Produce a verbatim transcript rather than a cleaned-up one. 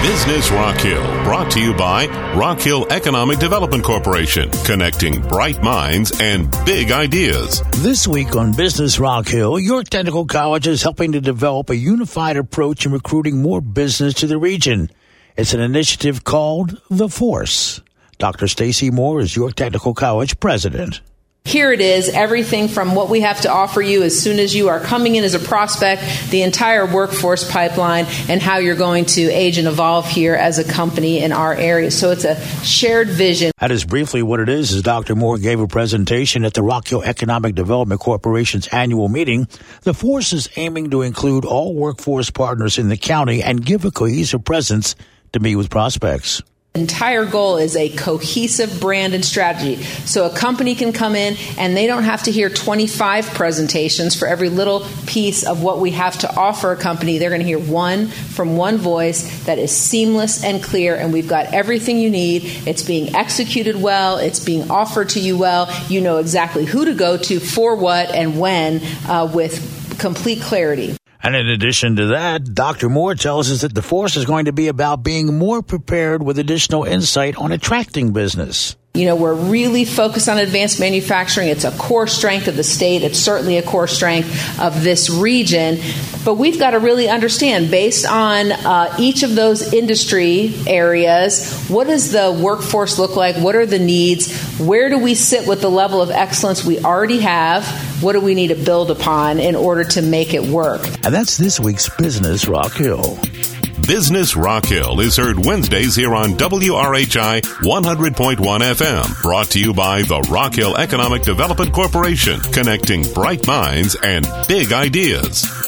Business Rock Hill, brought to you by Rock Hill Economic Development Corporation, connecting bright minds and big ideas. This week on Business Rock Hill, York Technical College is helping to develop a unified approach in recruiting more business to the region. It's an initiative called The Force. Doctor Stacy Moore is York Technical College president. Here it is, everything from what we have to offer you as soon as you are coming in as a prospect, the entire workforce pipeline, and how you're going to age and evolve here as a company in our area. So it's a shared vision. That is briefly what it is, as Doctor Moore gave a presentation at the Rock Hill Economic Development Corporation's annual meeting. The Force is aiming to include all workforce partners in the county and give a cohesive presence to meet with prospects. Entire goal is a cohesive brand and strategy. So a company can come in and they don't have to hear twenty-five presentations for every little piece of what we have to offer a company. They're going to hear one from one voice that is seamless and clear, and we've got everything you need. It's being executed well. It's being offered to you well. You know exactly who to go to, for what, and when, uh, with complete clarity. And in addition to that, Doctor Moore tells us that the Force is going to be about being more prepared with additional insight on attracting business. You know, we're really focused on advanced manufacturing. It's a core strength of the state. It's certainly a core strength of this region. But we've got to really understand, based on uh, each of those industry areas, what does the workforce look like? What are the needs? Where do we sit with the level of excellence we already have? What do we need to build upon in order to make it work? And that's this week's Business Rock Hill. Business Rock Hill is heard Wednesdays here on W R H I one hundred point one F M. Brought to you by the Rock Hill Economic Development Corporation, connecting bright minds and big ideas.